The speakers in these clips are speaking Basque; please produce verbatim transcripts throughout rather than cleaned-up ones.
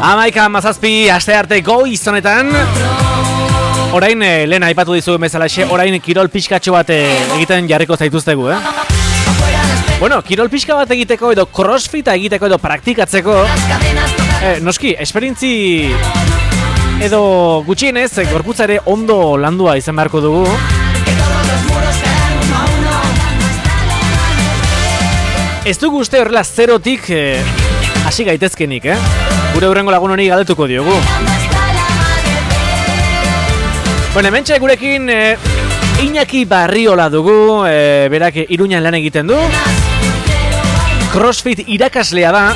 Hamaika mazazpi aste arte goiz honetan. Orain, eh, lehen aipatu dizu bezalaxe, orain kirol pixkatxo bat egiten jarriko zaituztegu, eh? Bueno, kirol pixka bat egiteko edo crossfita egiteko edo praktikatzeko, eh, noski, esperintzi edo gutxienez, gorputza ere ondo landua izan beharko dugu. Ez dugu uste horrela zerotik eh, hasi gaitezkenik, eh? Gure hurrengo lagun honi galdetuko diogu. Bueno, hementxe gurekin eh, Iñaki Barriola dugu, eh, berak Iruñan lan egiten du. Crossfit irakaslea da.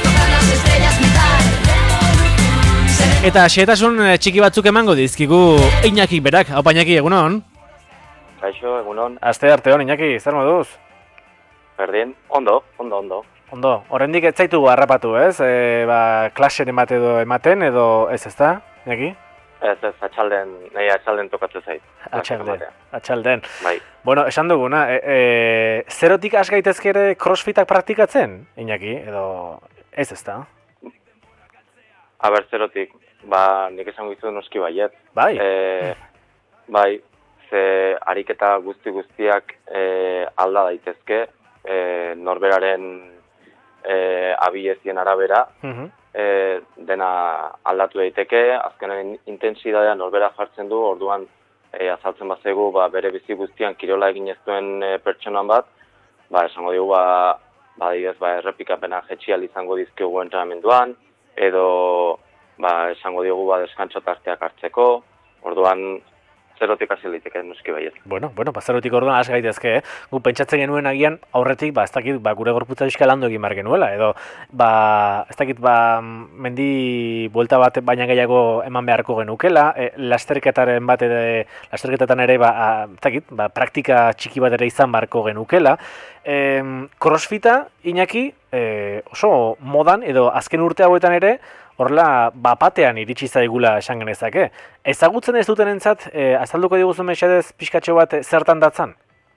Eta xehetasun txiki batzuk emango dizkigu Iñaki berak. Haupa Iñaki, egunon? Kaixo, egunon. Aste arte hon, Iñaki, zer moduz? Berdin, ondo, ondo, ondo. Ondo, horrendik ez zaitu harrapatu, ez? E, ba, klasen emate edo ematen edo ez, ez da, Iñaki? Ez, ez, atxalden, nahi atxalden tokatzen zait. Atxalden, atxalden. Bai. Bueno, esan duguna, e, e, zerotik has gaitezke ere crossfitak praktikatzen, Iñaki, edo ez, ez da? Aber, zerotik, ba, nik esango izu noski baiet. Bai? E, bai, ze ariketa guzti guztiak e, alda daitezke, e, norberaren e, abilezien arabera, uh-huh. e, dena aldatu daiteke, azkenen intentsidadea norbera jartzen du, orduan e, azaltzen bazegu, ba, bere bizi guztian kirola egin ez duen e, pertsonan bat, ba, esango dugu, ba, ba, digez, ba, errepikapena jetxial izango dizkigu entrenamenduan, edo, ba, esango diogu, ba, deskantxo tarteak hartzeko, orduan, zerotik hasi liteke noski baiet. Bueno, bueno, ba, zerotik orduan hasi gaitezke, eh? Gu pentsatzen genuen agian aurretik, ba, ez dakit, ba, gure gorputza pixka landu egin behar genuela, edo, ba, ez dakit, ba, mendi buelta bat baina gehiago eman beharko genukela, e, lasterketaren bat ere, lasterketetan ere, ba, a, ez dakit, ba, praktika txiki bat ere izan beharko genukela. E, crossfita, Iñaki, e, oso modan, edo azken urte hauetan ere, horrela, bapatean iritsi zaigula esan genezake. Ezagutzen ez dutenentzat, e, azalduko diguzu mesedez pixkatxo bat e, zertan datzan?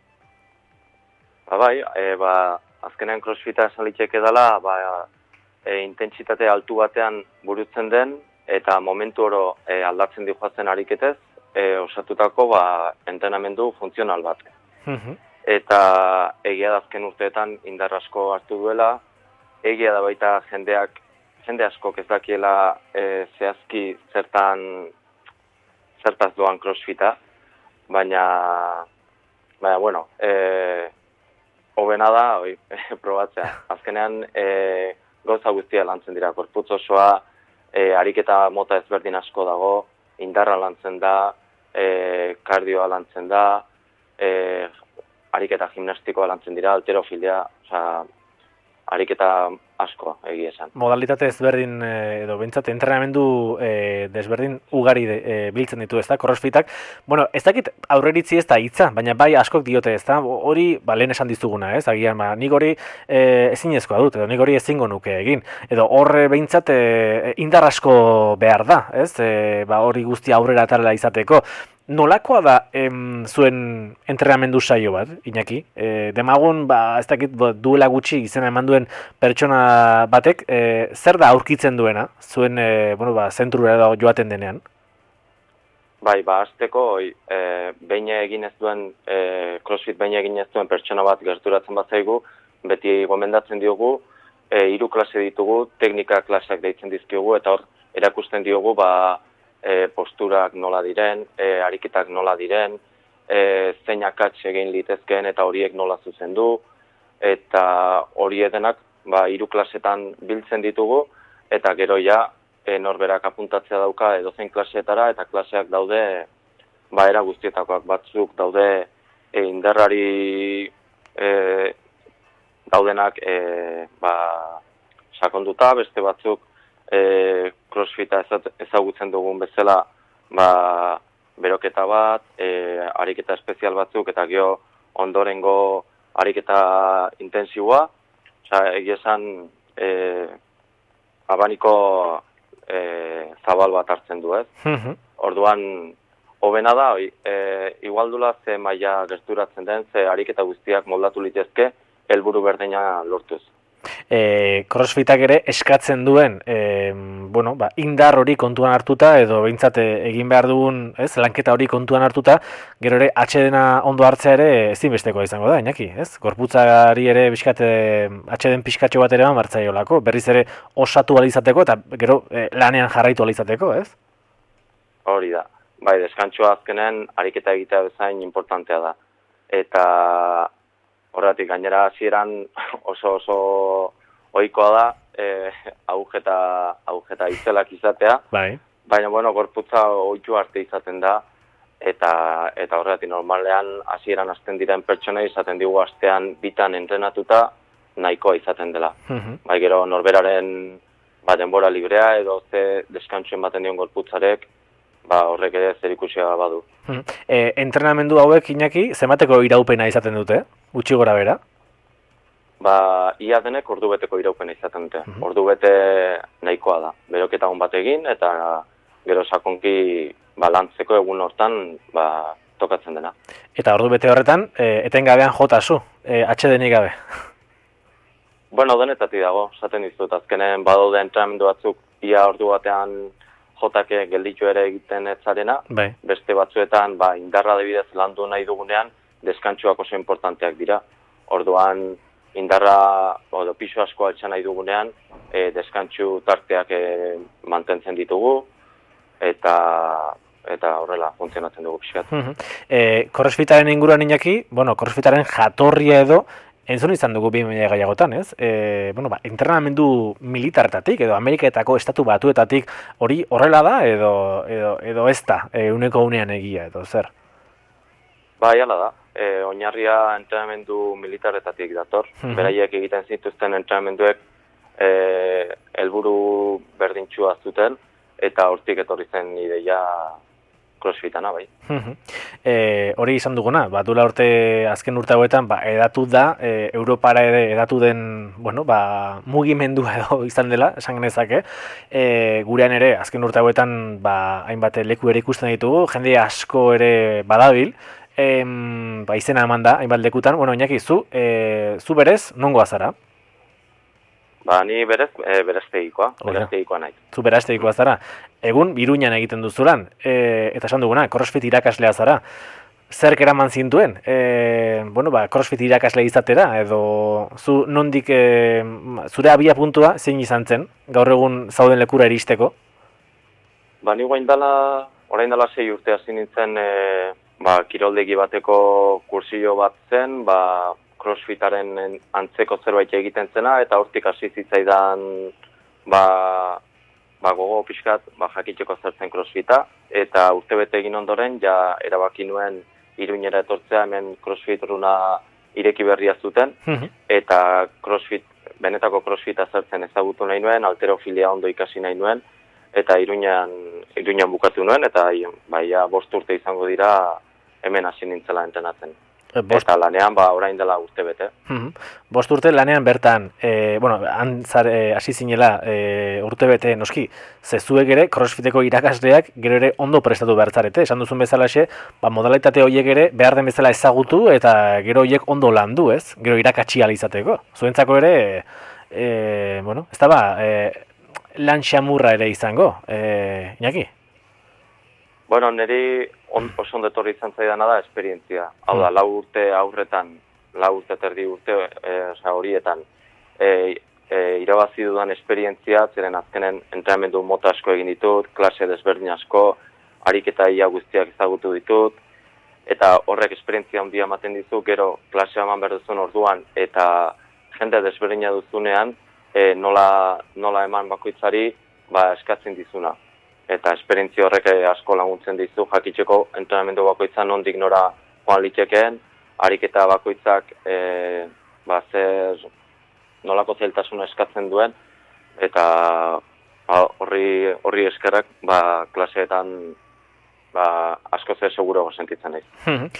Ba bai, e, ba, azkenean crossfita esan liteke dela, ba, e, intentsitate altu batean burutzen den, eta momentu oro e, aldatzen dihoazen ariketez, e, osatutako ba, entrenamendu funtzional bat. Uh-huh. Eta egia da azken urteetan indar asko hartu duela, egia da baita jendeak jende askok ez dakiela e, zehazki zertan zertaz doan crossfita, baina, baina bueno, e, hobena da, oi, probatzea. Azkenean, e, gauza guztia lantzen dira, gorputz osoa, e, ariketa mota ezberdin asko dago, indarra lantzen da, e, kardioa lantzen da, e, ariketa gimnastikoa lantzen dira, alterofilia, osea, ariketa asko egia esan. Modalitate ezberdin edo behintzat entrenamendu e, desberdin ugari de, e, biltzen ditu, ez da, crossfitak. Bueno, ez dakit aurreritzi ez da hitza, baina bai askok diote, ez da, hori ba, lehen esan dizuguna, ez, agian, ba, nik hori e, ezinezkoa dut, edo nik hori ezingo nuke egin. Edo horre behintzat e, indar asko behar da, ez, e, ba, hori guztia aurrera atarela izateko. Nolakoa da em, zuen entrenamendu saio bat, Iñaki? E, demagun, ba, ez dakit duela gutxi izena eman duen pertsona batek, e, zer da aurkitzen duena, zuen e, bueno, ba, zentrura edo joaten denean? Bai, ba, azteko, e, behin egin ez duen, e, crossfit behin egin ez duen pertsona bat gerturatzen bat zaigu, beti gomendatzen diogu, e, hiru klase ditugu, teknika klaseak deitzen dizkiogu, eta hor erakusten diogu, ba, E, posturak nola diren, e, ariketak nola diren, e, zein akats egin litezkeen eta horiek nola zuzendu, eta hori edenak ba, hiru klasetan biltzen ditugu, eta gero ja e, norberak apuntatzea dauka edozein klaseetara, eta klaseak daude ba, era guztietakoak batzuk daude e, indarrari e, daudenak e, ba, sakonduta, beste batzuk E, crossfita ezagutzen dugun bezala ba, beroketa bat, e, ariketa espezial batzuk eta gero ondorengo ariketa intensiboa. Osea, egia esan e, abaniko e, zabal bat hartzen du, ez? Uh-huh. Orduan, hobena da, e, igualdula ze maila gerturatzen den, ze ariketa guztiak moldatu litezke, helburu berdina lortuz. E, crossfitak ere eskatzen duen e, bueno, ba, indar hori kontuan hartuta edo behintzat egin behar dugun, ez, lanketa hori kontuan hartuta, gero ere atsedena ondo hartzea ere ezinbestekoa izango da, Iñaki, ez? Gorputzari ere bizkate atseden pixkatxo bat ere martzaiolako, berriz ere osatu ahal izateko eta gero e, lanean jarraitu ahal izateko, ez? Hori da. Bai, deskantsua azkenen ariketa egitea bezain importantea da. Eta horretik gainera hasieran oso oso ohikoa da eh agujeta agujeta itzelak izatea. Bai. Baina bueno, gorputza ohitu arte izaten da eta eta horretik normalean hasieran hasten diren pertsonei izaten digu astean bitan entrenatuta nahikoa izaten dela. Mhm. Bai, gero norberaren ba denbora librea edo ze deskantsu ematen dion gorputzarek ba horrek ere zerikusia badu. E, entrenamendu hauek, Iñaki, zenbateko iraupena izaten dute? Gutxi gora bera? Ba, ia denek ordubeteko iraupena izaten dute. Mhm. Ordubete nahikoa da. Beroketa on bat egin eta gero sakonki ba lantzeko egun hortan ba tokatzen dena. Eta ordubete horretan e, etengabean jota zu, e, atsedenik gabe. Bueno, denetatik dago, esaten dizut, azkenen badaude entrenamendu batzuk ia ordu batean jotake gelditu ere egiten ez zarena, Bai. beste batzuetan ba, indarra adibidez landu nahi dugunean, deskantsuak oso importanteak dira. Orduan, indarra edo pisu asko altxa nahi dugunean, e, deskantsu tarteak e, mantentzen ditugu, eta eta horrela funtzionatzen dugu pixkat. Mhm. E, crossfitaren inguruan, Iñaki, bueno, crossfitaren jatorria edo, entzun izan dugu bi mila gehiagotan, ez? E, bueno, ba, entrenamendu militartatik edo Ameriketako estatu batuetatik hori horrela da edo edo edo ez da, e, uneko unean egia edo zer? Bai, hala da. E, oinarria entrenamendu militarretatik dator. Mhm. Beraiek egiten zituzten entrenamenduek e, helburu berdintsua zuten eta hortik etorri zen ideia crossfitana, bai. E, hori izan duguna, ba, duela urte, azken urte hauetan, ba, edatu da, e, Europara ere edatu den, bueno, ba, mugimendua edo izan dela, esan genezake, e, gurean ere, azken urte hauetan, ba, hainbat leku ere ikusten ditugu, jende asko ere badabil, e, ba, izena eman da, hainbat lekutan, bueno, Iñaki, zu, e, zu berez, nongoa zara? Ba, ni berez, e, bereztegikoa, bereztegikoa nahi. Zu bereztegikoa zara. Egun, Iruñan egiten duzulan, e, eta esan duguna, crossfit irakaslea zara. Zerk eraman zintuen, e, bueno, ba, crossfit irakasle izatera, edo zu nondik, e, zure abia puntua zein izan zen, gaur egun zauden lekura iristeko? Ba, ni guain dela, orain dela sei urte hasi nintzen, e, ba, kiroldegi bateko kursillo bat zen, ba, crossfitaren antzeko zerbait egiten zena, eta hortik hasi zitzaidan ba, ba gogo pixkat ba, jakiteko zertzen crossfita, eta urtebete egin ondoren ja erabaki nuen Iruñera etortzea, hemen crossfit runa ireki berria zuten, eta crossfit, benetako crossfita zertzen ezagutu nahi nuen, alterofilia ondo ikasi nahi nuen, eta Iruñan, Iruñan bukatu nuen, eta ba, ja, bost urte izango dira hemen hasi nintzela entrenatzen. Bost... Eta lanean, ba, orain dela urte bete. Mm-hmm. Bost urte lanean bertan, e, bueno, antzar hasi e, zinela e, urte bete noski, zezuek ere, crossfiteko irakasleak gero ere ondo prestatu behar zarete. Esan duzun bezalaxe, ba, modalitate horiek ere behar den bezala ezagutu eta gero horiek ondo landu, ez? Gero irakatsi ahal izateko. Zuentzako ere, e, bueno, ez da ba, e, lan xamurra ere izango, e, Iñaki? Bueno, niri on, oso ondo etorri izan zaidana da esperientzia. Hau da, lau urte aurretan, lau urte terdi urte e, oza, horietan, e, e, irabazi dudan esperientzia, zeren azkenen entrenamendu mota asko egin ditut, klase desberdin asko, ariketa ia guztiak ezagutu ditut, eta horrek esperientzia handia ematen dizu, gero klasea eman behar duzun orduan, eta jende desberdina duzunean, e, nola, nola eman bakoitzari ba, eskatzen dizuna. Eta esperientzia horrek asko laguntzen dizu, jakitzeko entrenamendu bakoitzan nondik nora joan litekeen, ariketa bakoitzak e, ba, zer nolako zailtasuna eskatzen duen, eta ba, horri, horri eskerrak ba, klaseetan ba, asko ze seguro sentitzen naiz.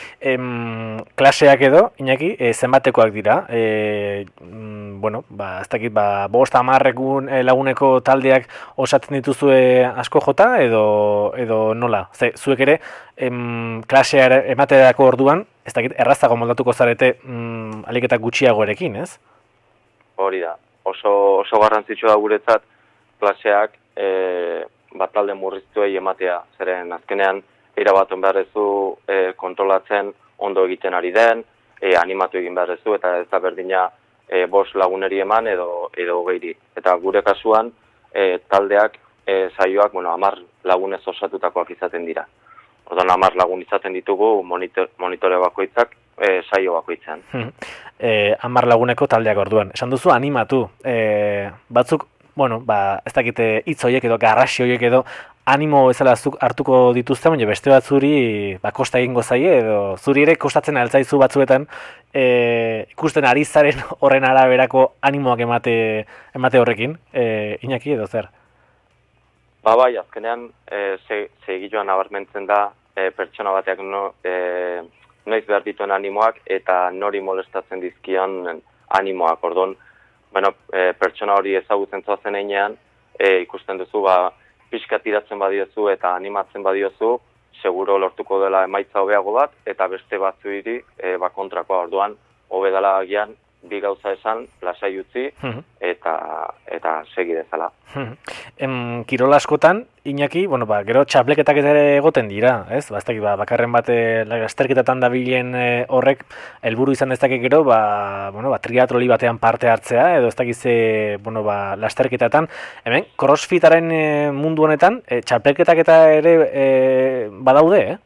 em, klaseak edo, Iñaki, e, zenbatekoak dira, e, mm, bueno, ba, ez dakit, ba, bost amarrekun e, laguneko taldeak osatzen dituzue asko jota, edo, edo nola? Ze, zuek ere, em, klasea ematerako orduan, ez dakit, errazago moldatuko zarete mm, aliketak gutxiagoerekin, ez? Hori da. oso, oso garrantzitsua da guretzat klaseak e, bat talde murriztuei ematea, zeren azkenean erabaton behar ezu e, kontrolatzen ondo egiten ari den, e, animatu egin behar ezu, eta ez da berdina e, bost laguneri eman edo, edo geiri. Eta gure kasuan e, taldeak e, saioak, bueno, amar lagunez osatutakoak izaten dira. Orduan hamar lagun izaten ditugu monitor, monitore bakoitzak e, saio bakoitzan. E, hamar laguneko taldeak orduan. Esan duzu animatu. E, batzuk, bueno, ba, ez dakite hitz horiek edo garrasi horiek edo animo bezala zuk hartuko dituzte, baina beste batzuri ba, kosta egingo zaie edo zuri ere kostatzen altzaizu batzuetan e, ikusten ari zaren horren araberako animoak emate, emate horrekin. E, Iñaki edo zer? Ba bai, azkenean e, segilloan nabarmentzen da e, pertsona bateak no, e, noiz behar dituen animoak eta nori molestatzen dizkion animoak. Orduan, bueno, e, pertsona hori ezagutzen zoazen einean, e, ikusten duzu, ba, pixka tiratzen badiozu eta animatzen badiozu, seguro lortuko dela emaitza hobeago bat, eta beste batzuiri e, ba kontrakoa. Orduan, hobe dela agian, bi gauza esan, lasai utzi, eta, eta segi dezala. Em, Kirol askotan, Iñaki, bueno, ba, gero txapleketak ere egoten dira, ez? Ba, ez dakit, ba, bakarren bate lasterketatan dabilen e, horrek, helburu izan ez dakit gero, ba, bueno, ba, triatloi batean parte hartzea, edo ez dakit ze, bueno, ba, lasterketatan. Hemen, crossfitaren e, mundu honetan, e, txapleketak eta ere e, badaude, eh?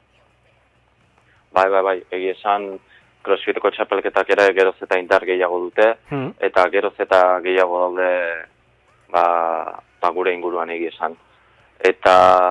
Bai, bai, bai, egi esan, crossfiteko txapelketak ere geroz eta indar gehiago dute, hmm. eta geroz eta gehiago daude ba, ba gure inguruan egia esan. Eta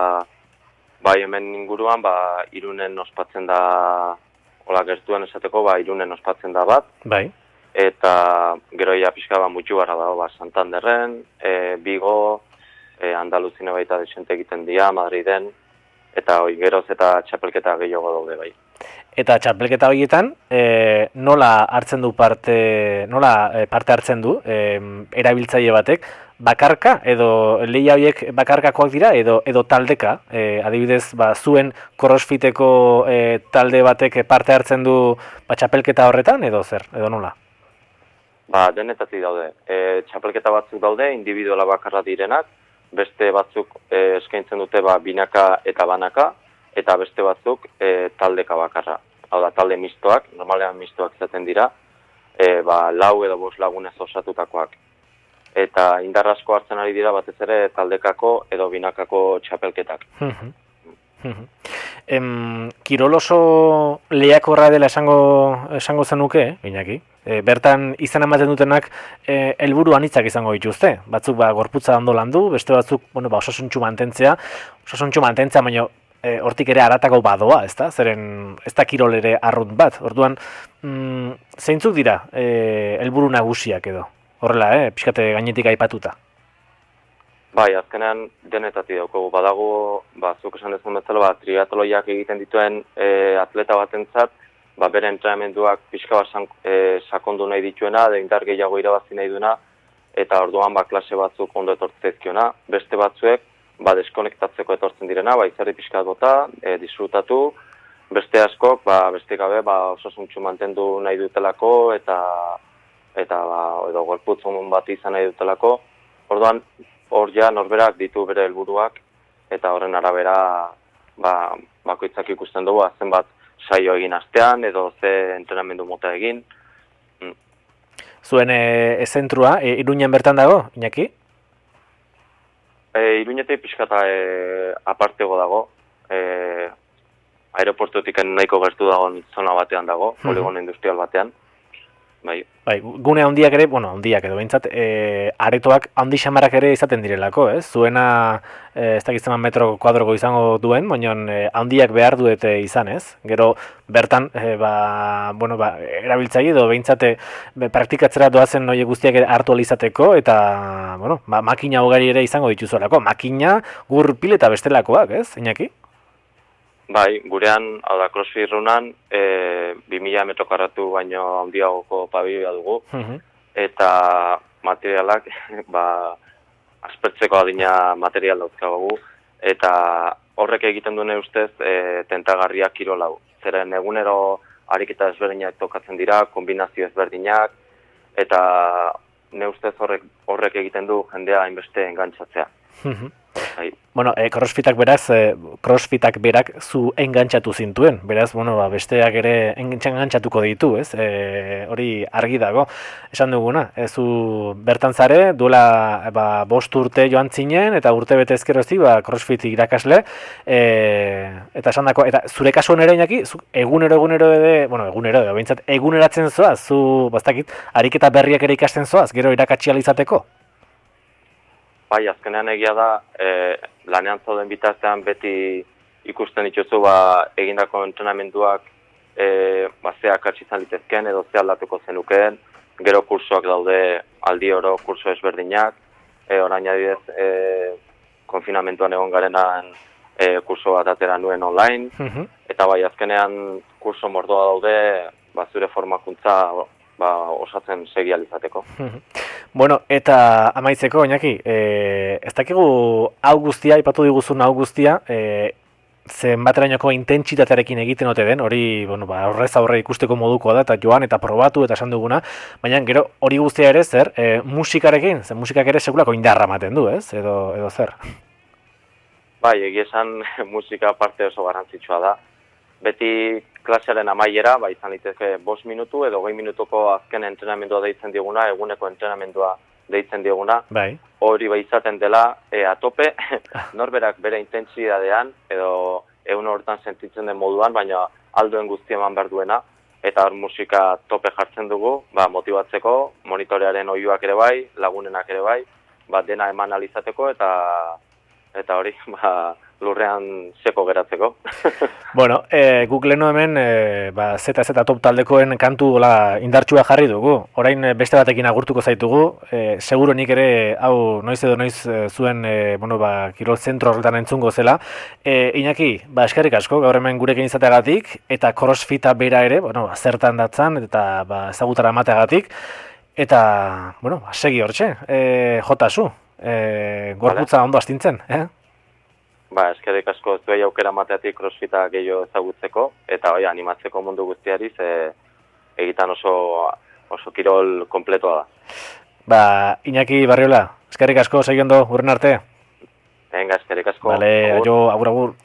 bai hemen inguruan ba, Irunen ospatzen da, hola gertuan esateko, ba, Irunen ospatzen da bat. Bai. Eta gero ia pixka ba, mutxu gara dago, ba, Santanderren, e, Bigo, e, Andaluzine baita desente egiten dira, Madriden, eta hoi geroz eta txapelketa gehiago daude bai. Eta txapelketa horietan, e, nola hartzen du parte, nola e, parte hartzen du e, erabiltzaile batek, bakarka edo lehia horiek bakarkakoak dira edo edo taldeka, e, adibidez, ba, zuen crossfiteko e, talde batek parte hartzen du ba, txapelketa horretan edo zer, edo nola? Ba, denetatik daude. E, txapelketa batzuk daude, individuala bakarra direnak, beste batzuk e, eskaintzen dute ba, binaka eta banaka, eta beste batzuk e, taldeka bakarra. Hau da, talde mistoak, normalean mistoak izaten dira, e, ba, lau edo bost lagunez osatutakoak. Eta indar asko hartzen ari dira batez ere taldekako edo binakako txapelketak. em, Kirol oso lehiakorra dela esango, esango zenuke, eh, Iñaki? E, bertan izan ematen dutenak e, helburu anitzak izango dituzte. Batzuk ba, gorputza ondo landu, beste batzuk bueno, ba, osasuntsu mantentzea, osasuntsu mantentzea, baina E, hortik ere haratago badoa, ezta? Zeren ez da kirol ere arrunt bat. Orduan, mm, zeintzuk dira e, helburu nagusiak edo? Horrela, eh, pixkate gainetik aipatuta. Bai, azkenean denetatik daukagu. Badago, ba, zuk esan dezun bezala, ba, triatloiak egiten dituen e, atleta batentzat, ba, bere entrenamenduak pixka bat e, sakondu nahi dituena, da indar gehiago irabazi nahi duena, eta orduan ba, klase batzuk ondo etortzeizkiona. Beste batzuek, ba, deskonektatzeko etortzen direna, ba, izarri pixkat bota, e, disfrutatu, beste askok, ba, beste gabe, ba, osasuntsu mantendu nahi dutelako, eta, eta ba, edo gorputzun bat izan nahi dutelako. Orduan, hor ja norberak ditu bere helburuak, eta horren arabera, ba, bakoitzak ikusten dugu, zenbat saio egin astean, edo ze entrenamendu mota egin. Mm. Zuen e, zentrua, e, Iruñan bertan dago, Iñaki? E, Iruñetik pixkata e, apartego dago, e, aeroportutik nahiko gertu dagoen zona batean dago, mm-hmm. poligono industrial batean. Bai. Bai, gune handiak ere, bueno, handiak edo behintzat, e, aretoak handi xamarrak ere izaten direlako, ez? Zuena, e, ez dakizteman metro kuadroko izango duen, baina e, handiak behar duete izan, ez? Gero, bertan, e, ba, bueno, ba, erabiltzaile edo behintzate praktikatzera doazen noie guztiak hartu alizateko, eta, bueno, ba, makina ugari ere izango dituzolako. Makina, gurpil eta bestelakoak, ez, Iñaki? Bai, gurean, hau da, crossfit runan, e, bi mila metro karratu baino handiagoko pabila dugu, uh-huh. eta materialak, ba, aspertzeko adina material dauzkagu, eta horrek egiten duen ustez, e, tentagarriak kirolau. Zeren egunero ariketa ezberdinak tokatzen dira, kombinazio ezberdinak, eta ne ustez horrek, horrek egiten du jendea hainbeste engantzatzea. Bai. Bueno, e, crossfitak beraz, e, crossfitak berak zu engantzatu zintuen, beraz, bueno, ba, besteak ere engantzatuko ditu, ez? E, hori argi dago, esan duguna, ez zu bertan zare, duela ba, bost urte joan zinen, eta urte bete ezkerozti, ba, crossfit irakasle, e, eta esan dako, eta zure kasuan ere inaki, zu egunero egunero ede, bueno, egunero edo, behintzat, eguneratzen zoaz, zu, bastakit, ariketa berriak ere ikasten zoaz, gero irakatsi izateko? Bai, azkenean egia da, e, lanean zauden bitartean beti ikusten dituzu ba, egindako entrenamenduak e, ba, zeak atxizan litezken edo ze aldatuko zenukeen, gero kursoak daude aldi oro kurso ezberdinak, e, orain adibidez e, konfinamentuan egon garenan e, kurso bat atera nuen online, uh-huh. Eta bai, azkenean kurso mordoa daude, ba, zure formakuntza ba, osatzen segi alizateko. Bueno, eta amaitzeko, Iñaki, e, ez dakigu hau guztia, ipatu diguzun hau guztia, e, zenbaterainoko intentsitatearekin egiten ote den, hori, bueno, ba, horrez aurre ikusteko modukoa da, eta joan eta probatu eta esan duguna, baina gero hori guztia ere zer, e, musikarekin, zen musikak ere sekulako indarra ematen du, ez? Edo, edo zer? Bai, egia esan musika parte oso garrantzitsua da. Beti klasearen amaiera, ba, izan liteke bost minutu edo hogei minutuko azken entrenamendua deitzen dioguna, eguneko entrenamendua deitzen dioguna. Bai. Hori ba izaten dela, e, atope, norberak bere intentsidadean edo egun hortan sentitzen den moduan, baina aldoen guzti eman behar duena, eta hor musika tope jartzen dugu, ba, motibatzeko, monitorearen oihuak ere bai, lagunenak ere bai, ba, dena eman alizateko, eta eta hori, ba, lurrean seko geratzeko. Bueno, e, guk lehenu hemen e, ba, Z Z top taldekoen kantu hola, indartsua jarri dugu. Orain beste batekin agurtuko zaitugu. E, seguro nik ere hau noiz edo noiz e, zuen e, bueno, ba, kirol zentro horretan entzungo zela. E, Iñaki, ba, eskerrik asko, gaur hemen gurekin izateagatik, eta crossfita bera ere, bueno, zertan datzan, eta ba, ezagutara amateagatik. Eta, bueno, segi hortxe, e, jota zu. E, gorputza ondo astintzen, eh? Ba, eskerrik asko zuei aukera mateatik crossfita gehiago ezagutzeko, eta oi, animatzeko mundu guztiari, ze egitan oso, oso kirol kompletoa da. Ba, Iñaki Barriola, eskerrik asko, segi ondo, urren arte. Venga, eskerrik asko. Vale, agur. Jo, agur, agur.